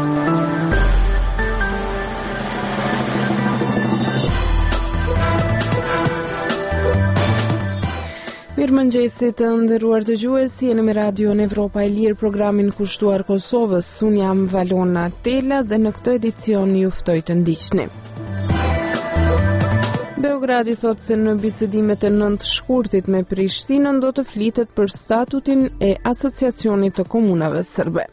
Mirëmëngjesit të nderuar dëgjuesi, jeni me Radio Evropa e Lirë, programin kushtuar Kosovës. Unë jam Valona Tela dhe në këtë edicion ju ftoj të ndiqni. Beogradi thot se në bisedimet e 9 shkurtit me Prishtinën do të flitet për statutin e Asociacionit të Komunave Serbe.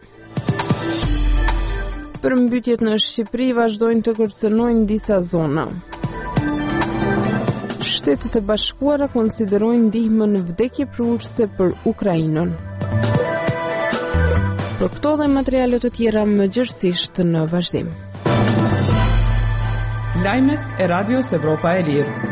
Përmbytjet në Shqipëri vazhdojnë të kërcënojnë disa zona. Shtetet e Bashkuara konsiderojnë ndihmën vdekjeprurëse për Ukrainën. Për këto dhe materiale të tjera më gjërësisht në vazhdim. Lajmet e Radios Evropa e Lirë.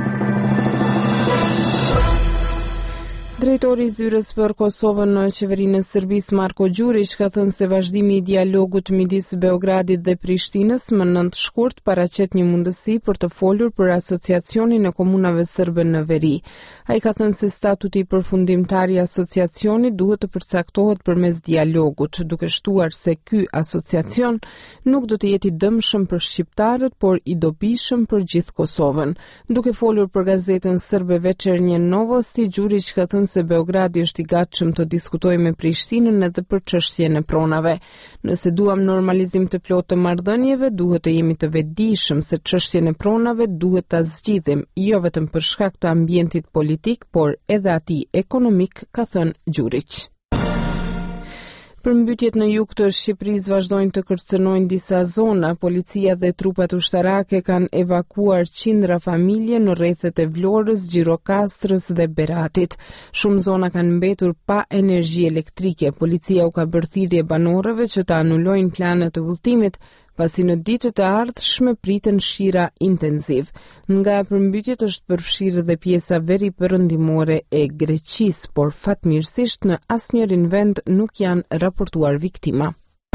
Drejtori i zyrës për Kosovën në qeverinë e Serbisë Marko Gjurić ka thënë se vazhdimi i dialogut midis Beogradit dhe Prishtinës më 9 shkurt paraqet një mundësi për të folur për asociacionin e komunave serbe në veri. Ai ka thënë se statuti përfundimtar i asociacionit duhet të përcaktohet përmes dialogut, duke shtuar se ky asociacion nuk do të jetë i dëmshëm për shqiptarët, por i dobishëm për gjithë Kosovën. Duke folur për gazetën serbe Večernje Novosti, Gjurić ka thënë se Beogradi është i gatshëm të diskutojë me Prishtinën edhe për çështjen e pronave. Nëse duam normalizim të plotë të marrëdhënieve, duhet të jemi të vetëdijshëm se çështjen e pronave duhet ta zgjidhim, jo vetëm për shkak të ambientit politik, por edhe atij ekonomik, ka thënë Gjurić. Përmbytjet në jug të Shqipërisë vazhdojnë të kërcënojnë disa zona. Policia dhe trupat ushtarake kanë evakuar qindra familje në rrethet e Vlorës, Gjirokastrës dhe Beratit. Shumë zona kanë mbetur pa energji elektrike. Policia u ka bërë thirrje banorëve që të anulojnë planet e udhëtimit, pasi në ditët e ardhshme priten shira intenziv. Nga përmbytjet është përfshirë dhe pjesa veri perëndimore e Greqisë, por fatmirësisht në asnjërin vend nuk janë raportuar viktima.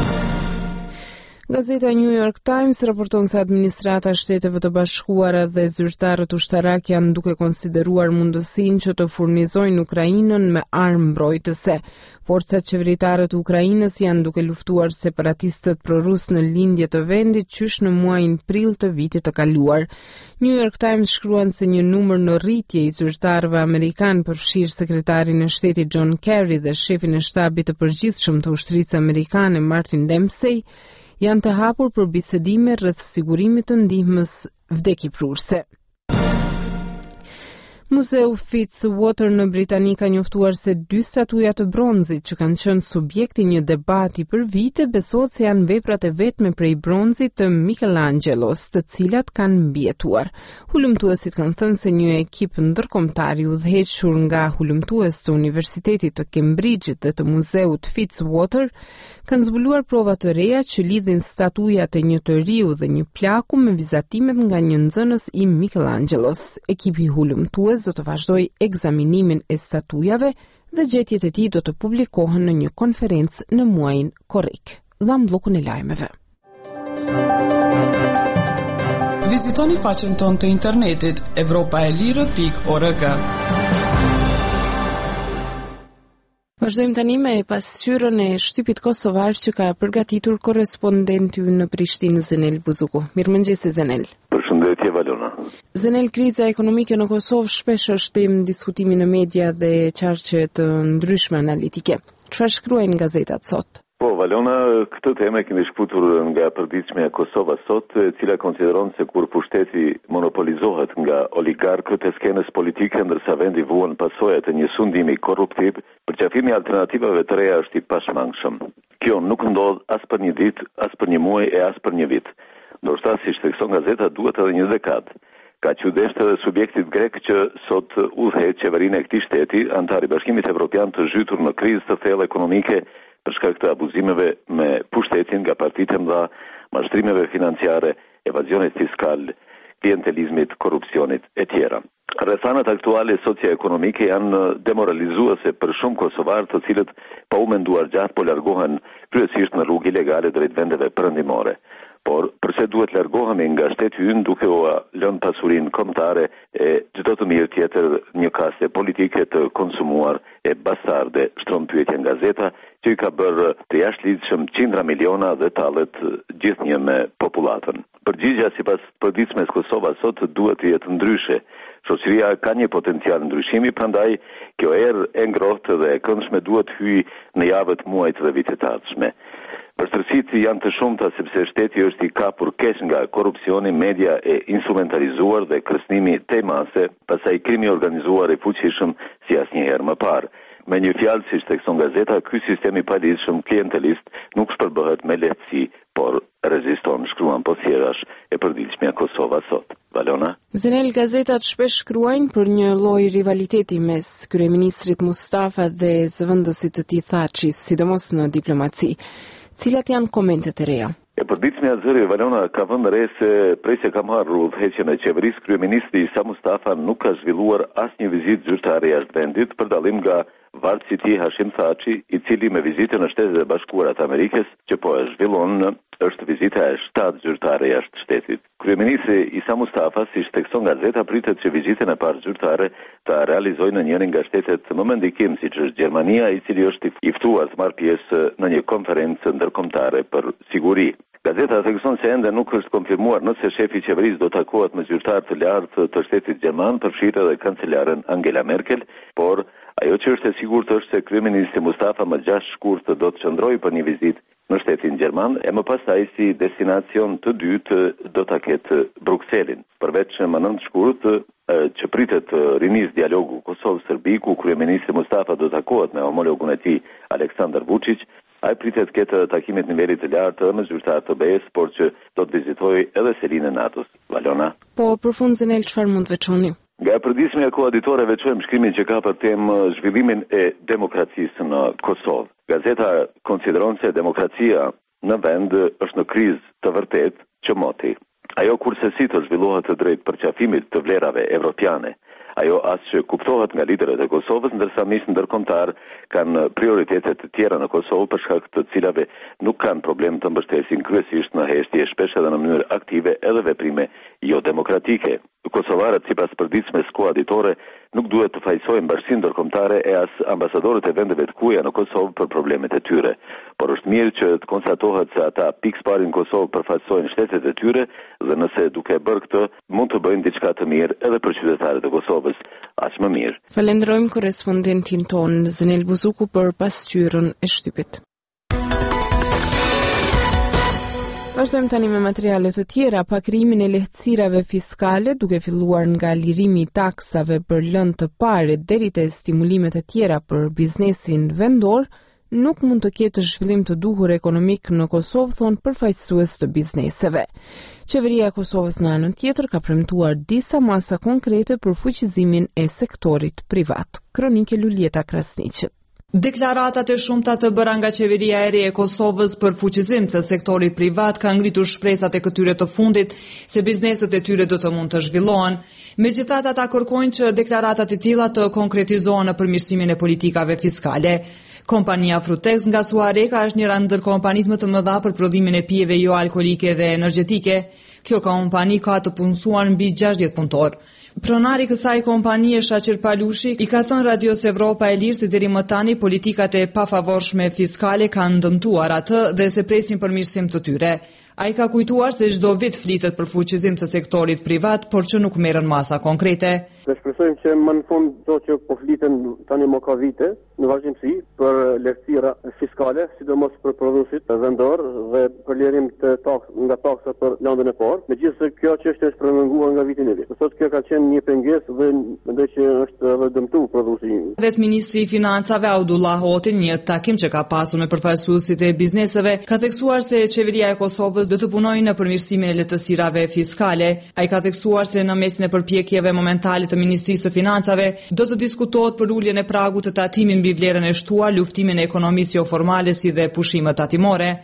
Gazeta New York Times raporton se administrata e Shteteve të Bashkuara dhe zyrtarët ushtarak janë duke konsideruar mundësinë që të furnizojnë Ukrainën me armë mbrojtëse. Forcat qeveritare të Ukrainës janë duke luftuar separatistët prorus në lindje të vendit qysh në muajin prill të vitit të kaluar. New York Times shkruan se një numër në rritje i zyrtarëve amerikan përfshirë sekretarin e shtetit John Kerry dhe shefin e shtabit të përgjithshëm të ushtrisë amerikane Martin Dempsey janë të hapur për bisedime rreth sigurimit të ndihmës vdekjeprurëse. Muzeu Fitzwater në Britani ka njoftuar se 2 statuja të bronzit që kanë qenë subjekti një debati për vite besohet se janë veprat e vetme prej bronzit të Michelangelos, të cilat kanë mbijetuar. Hulumtuesit kanë thënë se një ekip ndërkombëtar i udhëhequr nga hulumtues të Universitetit të Cambridge dhe të Muzeut Fitzwater kanë zbuluar prova të reja që lidhin statujat e një të riu dhe një plaku me vizatimet nga një nxënës i Michelangelos. Ekipi hulumtues do të vazhdojë ekzaminimin e statujave dhe gjetjet e tij do të publikohen në një konferencë në muajin korrik. Dham bllokun e lajmeve. Vizitoni faqen tonë të internetit evropaelire.org. Vazhdojmë tani me pasqyrën e shtypit kosovar që ka përgatitur korrespondenti ynë në Prishtinë, Zenel Buzuku. Mirëmëngjes Zenel. Përshëndetje Valona. Zenel, kriza ekonomike në Kosovë shpesh është temë diskutimi në media dhe qarqe të ndryshme analitike. Çfarë shkruajnë gazetat sot? Po, Valona, këtë temë kemi shkputur nga përditshmja Kosova sot, e cila konsideron se kur pushteti monopolizohet nga oligarkët e skenës politike, ndërsa vendi vuan pasojat e një sundimi korruptiv, përqafimi i alternativave të reja është i pashmangshëm. Kjo nuk ndodh as për një ditë, as për një muaj e as për një vit. Ndoshta siç thekson gazeta duhet edhe një dekadë. Ka qudesht edhe subjektit grek që sot udhëheq qeverinë e këtij shteti, antar i Bashkimit Evropian të zhytur në krizë të thellë ekonomike për shkak të abuzimeve me pushtetin nga partitë e mëdha, mashtrimeve financiare, evazionit fiskal, klientelizmit, korrupsionit e tjera. Rrethanat aktuale socio-ekonomike janë demoralizuese për shumë kosovarë, të cilët pa u menduar gjatë po largohen kryesisht në rrugë ilegale drejt vendeve perëndimore. Por përse duhet largohemi nga shteti ynë duke u lënë pasurinë kombëtare e çdo të mirë tjetër një kaste politike të konsumuar e bastarde, shtron pyetjen gazeta që i ka bërë të jashtëligjshëm qindra miliona dhe tallet gjithnjë me popullatën. Përgjigjja sipas përditshmes Kosova sot duhet të jetë ndryshe. Shoqëria ka një potencial ndryshimi, prandaj kjo erë e ngrohtë dhe e këndshme duhet hyj në javët, muajt dhe vitet të ardhshme. Përstërsitë janë të shumta sepse shteti është i kapur keq nga korrupsioni, media e instrumentalizuar dhe kërcënimi te mase, pastaj krimi organizuar i fuqishëm si asnjëherë më parë. Me një fjalë, siç thekson gazeta, ky sistem i paditshëm klientelist nuk shpërbëhet me lehtësi, por reziston, shkruan posjerash e përditshmja Kosova sot. Valona? Zenel, gazetat shpesh shkruajnë për një lloj rivaliteti mes kryeministrit Mustafa dhe zëvendësit të tij Thaçis, sidomos në diplomaci. Cilat janë komentet e reja? E përditshmja zëri Valona ka vënë re se prej se ka marrë udhëheqjen e qeverisë, kryeministri Isa Mustafa nuk ka zhvilluar asnjë vizitë zyrtare jashtë vendit, për dallim nga vargji i tij Hashim Thaçi, i cili me vizitën në Shtetet e Bashkuara të Amerikës, që po e zhvillon, është vizita e 7 zyrtare jashtë shtetit. Kryeministri Isa Mustafa, siç thekson gazeta, pritet që vizitën e parë zyrtare ta realizojë në njërin nga shtetet më me ndikim, siç është Gjermania, i cili është i ftuar të marrë pjesë në një konferencë ndërkombëtare për siguri. Gazeta thekson se ende nuk është konfirmuar nëse shefi i qeverisë do takohet me zyrtar të lartë të shtetit gjerman, përfshirë edhe kancelaren Angela Merkel, por ajo që është e sigurt është se kryeministri Mustafa më 6 shkurt do të qëndrojë për një vizitë në shtetin gjerman e më pastaj si destinacion të dytë do ta ketë Brukselin. Përveç më 9 shkurt që pritet rinis dialogu Kosovë-Serbi, ku kryeministri Mustafa do takohet me homologun e tij Aleksandar Vučić, ai pritet ketë takimet nivelit të lartë me zyrtar të BE-s, por që do të vizitojë edhe selinë e NATO-s. Valona? Po, për fund Zenel, çfarë mund të veçoni? Nga përditshmja koaditore veçojmë shkrimin që ka për temë zhvillimin e demokracisë në Kosovë. Gazeta konsideron se demokracia në vend është në krizë të vërtet që moti. Ajo kurse si të zhvillohet të drejt përqafimit të vlerave evropiane. Ajo as që kuptohet nga liderët e Kosovës, ndërsa miqtë ndërkombëtar kanë prioritetet të tjera në Kosovë për shkak të cilave nuk kanë problem të mbështesin kryesisht në heshtje, shpesh edhe në mënyrë aktive edhe veprime jo demokratike. Kosovarët, sipas përditshmes koaditore, nuk duhet të fajsojnë bashkinë ndërkombëtare e as ambasadorët e vendeve të kuja në Kosovë për problemet e tyre. Por është mirë që të konstatohet se ata pikë parë në Kosovë përfaqësojnë shtetet e tyre dhe nëse duke bërë këtë, mund të bëjnë diçka të mirë edhe për qytetarët e Kosovës, aq më mirë. Falenderojmë korrespondentin ton Zenel Buzuku për pasqyrën e shtypit. Vazhdojmë tani me materiale të tjera pa krijimin e lehtësirave fiskale, duke filluar nga lirimi i taksave për lënë të pare deri te stimulimet e tjera për biznesin vendor, nuk mund të ketë zhvillim të duhur ekonomik në Kosovë, thon përfaqësues të bizneseve. Qeveria e Kosovës në anën tjetër ka premtuar disa masa konkrete për fuqizimin e sektorit privat. Kronike Lulieta Krasniqi. Deklaratat e shumta të bëra nga qeveria e re e Kosovës për fuqizim të sektorit privat ka ngritur shpresat e këtyre të fundit se bizneset e tyre do të mund të zhvillohen. Megjithatë, ata kërkojnë që deklaratat e tilla të konkretizohen në përmirësimin e politikave fiskale. Kompania Frutex nga Suareka është njëra ndër kompanitë më të mëdha për prodhimin e pijeve jo alkolike dhe energjetike. Kjo kompani ka të punësuar mbi 60 punëtor. Pronari i kësaj kompanie, Shaqir Palushi, i ka thënë Radios Evropa e Lirë se deri më tani politikat e pafavorshme fiskale kanë dëmtuar atë dhe se presin përmirësim të tyre. Ai ka kujtuar se çdo vit flitet për fuqizim të sektorit privat, por që nuk merren masa konkrete. Ne shpresojmë që më në fund do që po fliten tani më ka vite në vazhdimsi për lehtësira fiskale, sidomos për prodhuesit vendor dhe për lirim të nga taksa për landën e parë. Megjithëse kjo çështje është prolonguar nga viti në vit. Sot kjo ka qenë një pengesë dhe mendoj që është edhe dëmtuar prodhuesi. Vetë ministri i Financave Abdullah Hoti, në një takim që ka pasur me përfaqësuesit e bizneseve, ka theksuar se qeveria e Kosovës do të punojë në përmirësimin e lehtësirave fiskale. Ai ka theksuar se në mesin e përpjekjeve momentale të Ministrisë së Financave do të diskutohet për uljen e pragut të tatimit mbi vlerën e shtuar, luftimin e ekonomisë jo formale si dhe pushimet tatimore.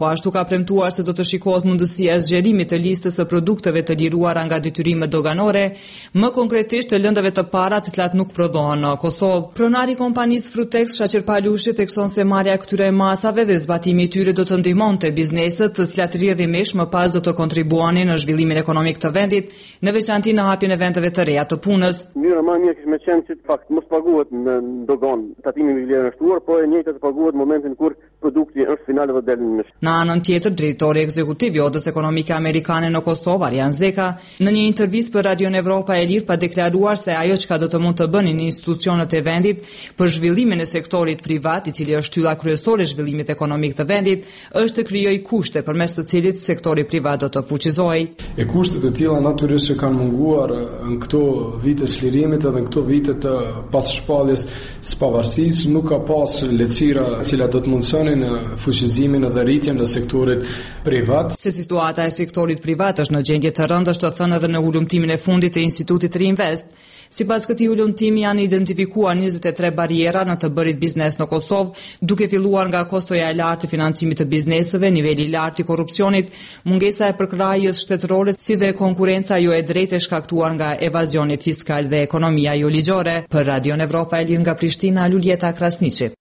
Po ashtu ka premtuar se do të shikohet mundësia e zgjerimit të listës së produkteve të liruara nga detyrimet doganore, më konkretisht të lëndave të para të cilat nuk prodhohen në Kosovë. Pronari i kompanisë Frutex, Shaqir Palushi, thekson se marrja e këtyre masave dhe zbatimi i tyre do të ndihmonte bizneset, të cilat rrjedhimisht më pas do të kontribuonin në zhvillimin ekonomik të vendit, në veçanti në hapjen e vendeve të reja të punës. Mënyra më e mirë kishte qenë që fakt mos paguhet në dogan tatimi me vlerën e shtuar, po e njëjta të paguhet në momentin kur produkti është final dhe del në shtë. Në anën tjetër, drejtori ekzekutiv i Odës Ekonomike Amerikane në Kosovë, Arjan Zeka, në një intervistë për Radion Evropa e Lirë, pa deklaruar se ajo çka do të mund të bënin institucionet e vendit për zhvillimin e sektorit privat, i cili është ylla kryesore e zhvillimit ekonomik të vendit, është të krijojë kushte përmes të cilit sektori privat do të fuqizohej. E kushtet e tilla natyrisht që kanë munguar në këto vite çlirimit edhe në këto vite të passhpalljes së pavarësisë, nuk ka pas lehtësira të cilat do të mundsonin fuqizimin edhe rritjen e sektorit privat. Se situata e sektorit privat është në gjendje të rëndë, është të thënë edhe në ulëmtimin e fundit të Institutit Reinvest. Sipas këtij ulëmtimi janë identifikuar 23 barriera në të bërit biznes në Kosovë, duke filluar nga kostoja e lartë e financimit të bizneseve, niveli i lartë i korrupsionit, mungesa e përkrahjes shtetërore, si dhe konkurenca jo e drejtë e shkaktuar nga evazioni fiskal dhe ekonomia jo ligjore. Për Radion Evropa e Lirë nga Prishtina, Luljeta Krasniqi.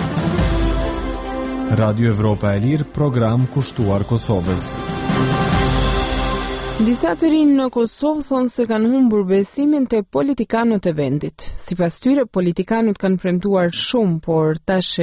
Radio Evropa e Lirë, program kushtuar Kosovës. Disa të rinj në Kosovë thonë se kanë humbur besimin te politikanët e vendit. Sipas tyre, politikanët kanë premtuar shumë, por tash e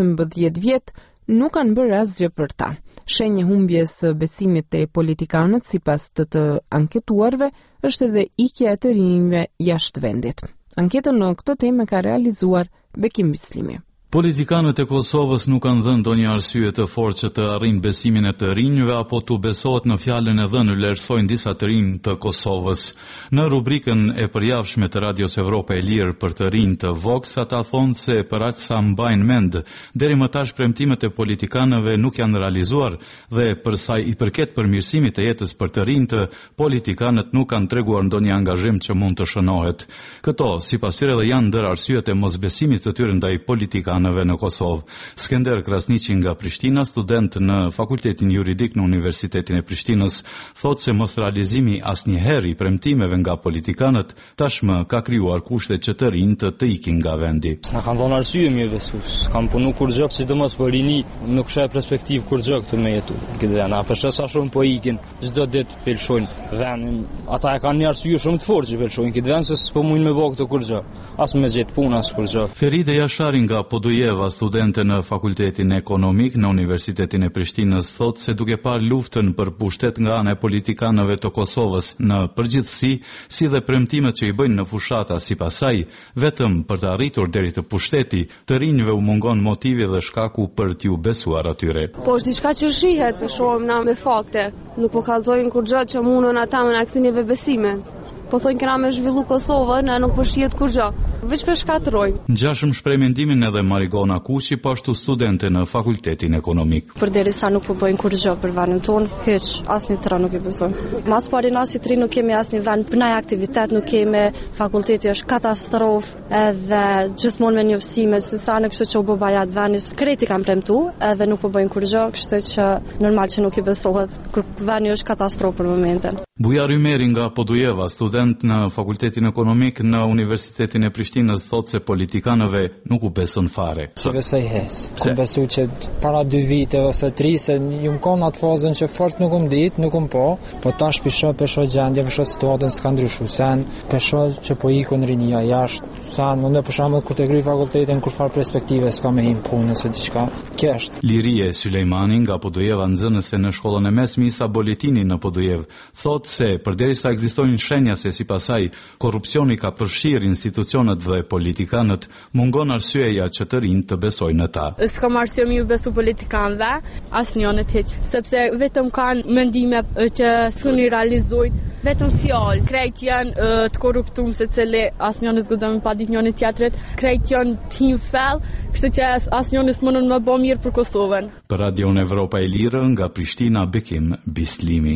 15 vjet nuk kanë bërë asgjë për ta. Shenjë humbjes së besimit te politikanët, sipas të anketuarve, është edhe ikja e të rinjve jashtë vendit. Anketën në këtë temë ka realizuar Bekim Bislimi. Politikanët e Kosovës nuk kanë dhënë ndonjë arsye të fortë që të arrijnë besimin e të rinjve apo të besohet në fjalën e dhënë, vlerësojnë disa të rinj të Kosovës. Në rubrikën e përjavshme të Radios Evropa e Lirë për të rinj të Vox, ata thonë se për aq sa mbajnë mend, deri më tash premtimet e politikanëve nuk janë realizuar dhe për sa i përket përmirësimit të jetës për të rinjtë, politikanët nuk kanë treguar ndonjë angazhim që mund të shënohet. Këto, sipas tyre, edhe janë ndër arsyet e mosbesimit të tyre ndaj politikanëve në Kosovë. Skender Krasniqi nga Prishtina, student në Fakultetin Juridik në Universitetin e Prishtinës, thotë se mos realizimi asnjëherë i premtimeve nga politikanët tashmë ka krijuar kushte që të rinjtë të ikin nga vendi. Na kanë dhënë arsye më besues. Kam punu kur gjë, sidomos për rini, nuk sheh perspektivë kur gjë këtu me jetu. Këtë vend, apo sa shumë po ikin, çdo ditë pelshojnë vendin. Ata e kanë një arsye shumë të fortë që pelshojnë këtë vend se s'po mundin me bë këtu kur gjë. As me gjet punë as kur gjë. Feride Jashari nga Podujeva, studente në Fakultetin Ekonomik në Universitetin e Prishtinës, thotë se duke parë luftën për pushtet nga ana e politikanëve të Kosovës në përgjithësi, si dhe premtimet që i bëjnë në fushata sipas saj, vetëm për të arritur deri të pushteti, të rinjve u mungon motivi dhe shkaku për t'ju besuar atyre. Po është diçka që shihet, për shohim na me fakte. Nuk po kallzojnë kur gjë që mundon ata me na kthini besimin. Po thonë kena me zhvillu Kosovën, na nuk përshihet kur gjë. Veç për shkatrojnë. Ngjashëm shpreh mendimin edhe Marigona Kuqi, po ashtu studente në Fakultetin Ekonomik. Përderisa nuk po bëjnë kur gjë për vendin tonë, hiç asnjë tërë nuk i besojnë. Mas pari na si tri nuk kemi asnjë vend për ndaj aktivitet, nuk kemi, fakulteti është katastrofë, edhe gjithmonë me njofsime se sa në kështu që u bë bajat vendis. Kreti kanë premtu, edhe nuk po bëjnë kur gjë, kështu që normal që nuk i besohet, kur vendi është katastrofë për momentin. Bujar Ymeri nga Podujeva, student në Fakultetin Ekonomik në Universitetin e Prishtinës, thotë se politikanëve nuk u beson fare. Se besoj hes. Ku besoj që para 2 vite ose 3 se ju m'kon atë fazën që fort nuk ditë, nuk po tash pesho gjendje, pesho situatën s'ka ndryshuar. Sen pesho që po ikon rinia jashtë. Sa në për shembull kur të kryej fakultetin kur fare perspektive s'ka me him punë ose diçka. Kjo është. Lirie Sulejmani nga Podujeva, nxënëse në shkollën e mesme Isa Boletini në Podujevë, thotë se përderisa ekzistojnë shenja se sipas saj korrupsioni ka përfshirë institucionet dhe politikanët, mungon arsyeja që të rinjtë të besojnë në ta. S'kam arsye më besu politikanëve, asnjënë hiç, sepse vetëm kanë mendime që s'u realizojnë, vetëm fjalë. Krejt janë të korruptuar secili, asnjënë s'guxon pa ditë njëri tjetrit, krejt janë tim fell, kështu që asnjënë s'mundon më bë mirë për Kosovën. Për Radion Evropa e Lirë nga Prishtina, Bekim Bislimi.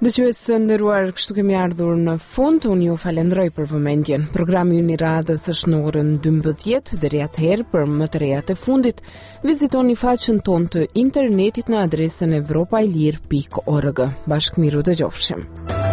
Dëgjues së nderuar, kështu kemi ardhur në fund. Unë ju falenderoj për vëmendjen. Programi ynë i radhës është në orën 12 deri atëherë. Për më të rejat e fundit, vizitoni faqen tonë të internetit në adresën evropailir.org. Bashkë miru dëgjofshim.